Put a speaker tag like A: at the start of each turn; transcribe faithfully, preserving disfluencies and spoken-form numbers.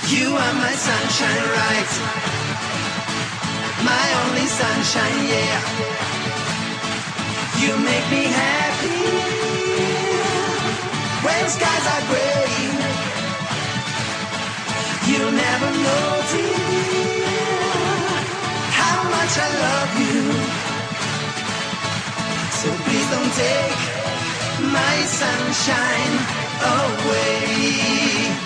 A: You are my sunshine, right? My only sunshine, yeah. You make me happy when skies are gray. You'll never know, dear, how much I love you. So please don't take my sunshine away.